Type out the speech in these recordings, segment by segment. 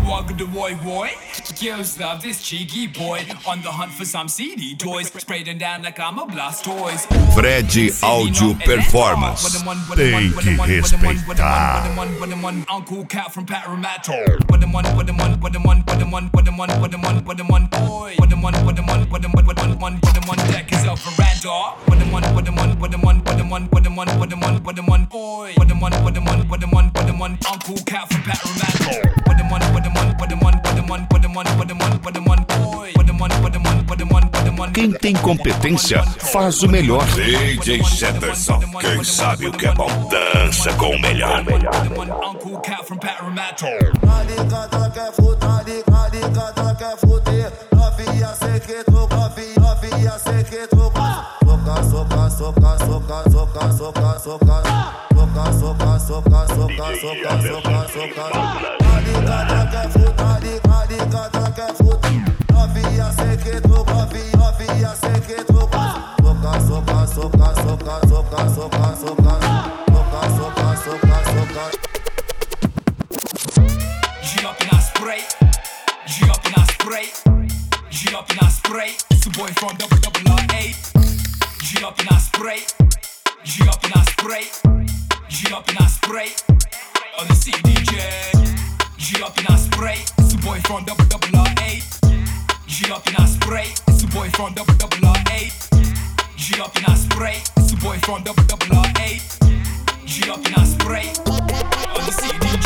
wug the Roy Roy. Girls love this cheeky boy. On the hunt for some CD toys. Sprayed them down like I'm a Blastoise. Fred Audio Performance. Tem que respeitar. Uncle Cat from Parramatta. Deck is a veranda. Uncle Cat from Parramatta. Quem tem competência faz o melhor. DJ Jefferson, quem sabe o que é bom, dança com o melhor. Uncle Cat from Parramatta. Alicata quer fuder, novinha sei que tu, novinha sei que tu. Soca, soca, soca, soca, soca, soca, soca. Soca, soca, soca, soca, soca, soca, soca. Alicata quer fuder, novinha sei que tu, novinha sei que tu. Soca, soca, soca, soca, soca, soca, soca. Soca, soca, soca, soca. G up and I spray. G up and I spray. G up and I spray. It's the boy from double-double-R-8. G up and I spray. G up and I spray. G up and I spray. On the CDJ. G up and I spray. It's the boy from double-double-R-8. G up and I spray. It's the boy from double-double-R-8. G up and I spray. It's the boy from double-double-R-8. G up and I spray. On the CDJ.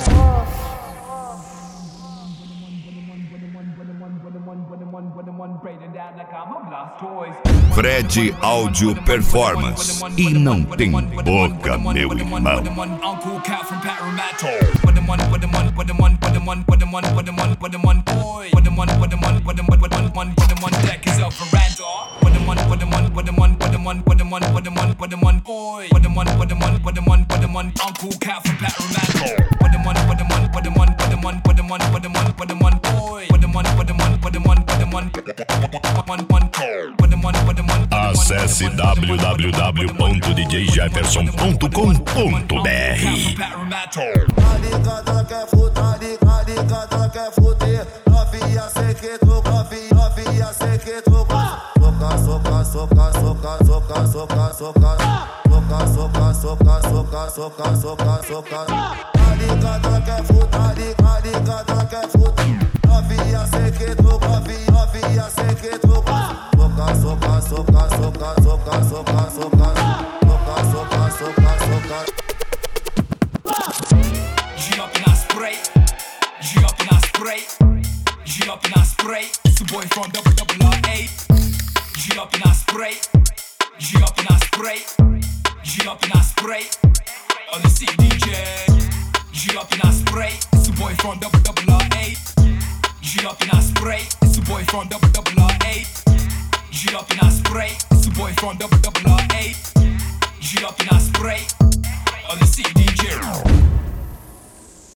Fred Audio Performance. E não tem boca, meu irmão. Uncle Cat from Parramatta. Deck is a veranda. Uncle Cat from Parramatta. Acesse www.djjefferson.com.br. Alicata quer fuder, novinha sei que tu, novinha sei que tu. Soca, soca, soca, soca, soca, soca, soca. Soca, soca, soca, soca, soca, soca, soca. Alicata quer fuder, novinha sei que tu, novinha sei que tu. Soca, soca, soca, soca, soca, soca, soca. Soca, soca, soca, soca. G up and I spray. G up and I spray. G up and I spray. It's the boy from double-double-R-8. G up and I spray. G up and I spray. G up and I spray. On the CDJ. G up and I spray. It's the boy from double-double-R-8. G up and I spray. It's the boy from double-double-R-8. G up and I spray. It's the boy from double-double-R-8. G up and I spray. On the CDJ.